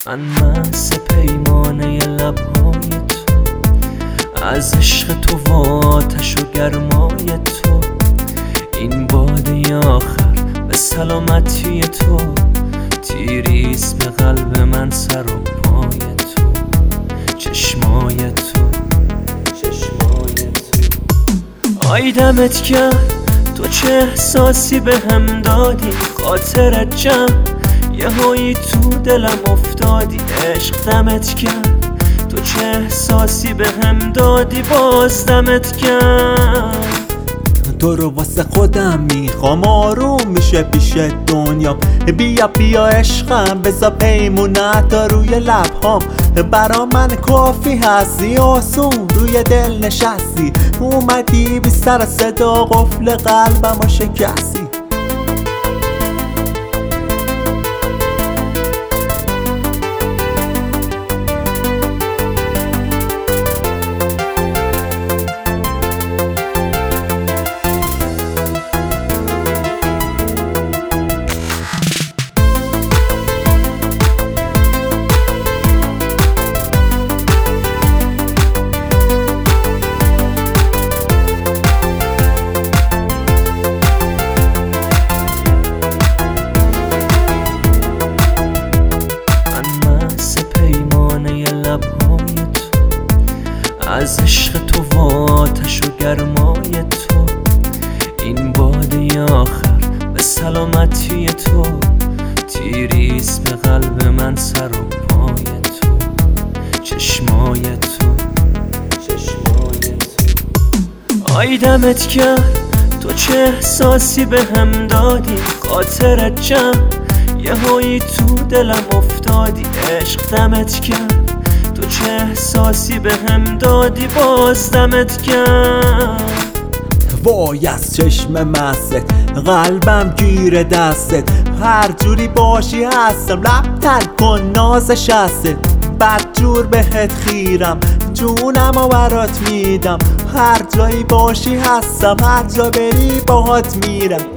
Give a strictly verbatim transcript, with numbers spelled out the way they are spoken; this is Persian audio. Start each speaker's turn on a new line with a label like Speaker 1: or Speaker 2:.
Speaker 1: من مست پیمانه لبهای تو، از عشق تو و آتش و گرمای تو. این باده آخر به سلامتی تو، تیریز به قلب من سر و پای تو. چشمای تو چشمای تو آی دمت کرد، تو چه احساسی به هم دادی. خاطرت جمع یه هایی تو دلم افتادی. عشق دمت کرد، تو چه احساسی به هم دادی. باز دمت کرد.
Speaker 2: تو رو واسه خودم میخوام، آروم میشه پیش دنیا. بیا بیا عشقم، بذار پیمونت تا روی لبهام. برا من کافی هستی، آسون روی دل نشستی. اومدی بی سر صدا قفل قلبم و شکستی.
Speaker 1: از عشق تو و آتش و گرمای تو. این باده آخر به سلامتی تو، تیریز به قلب من سر و پای تو. چشمای تو چشمای تو آی دمت کرد، تو چه احساسی به هم دادی. خاطرت جمع یه هایی تو دلم افتادی. عشق دمت کرد، تو چه احساسی به هم دادی. باز دمت کرد.
Speaker 2: وای از چشم مست، قلبم گیر دستت. هر جوری باشی هستم، لب تر کن نازش هستت. بدجور بهت خیرم، جونم و برات میدم. هر جایی باشی هستم، هر جا بری باهات میرم.